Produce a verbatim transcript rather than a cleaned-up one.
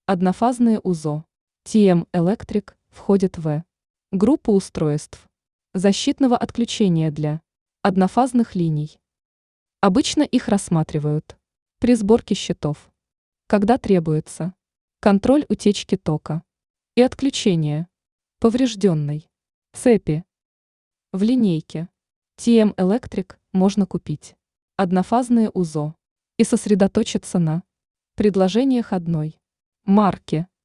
Однофазные УЗО. ти эм Electric входит в группу устройств защитного отключения для однофазных линий. Обычно их рассматривают при сборке щитов, когда требуется контроль утечки тока и отключение поврежденной цепи. В линейке ти эм Electric можно купить однофазные УЗО и сосредоточиться на предложениях одной марки.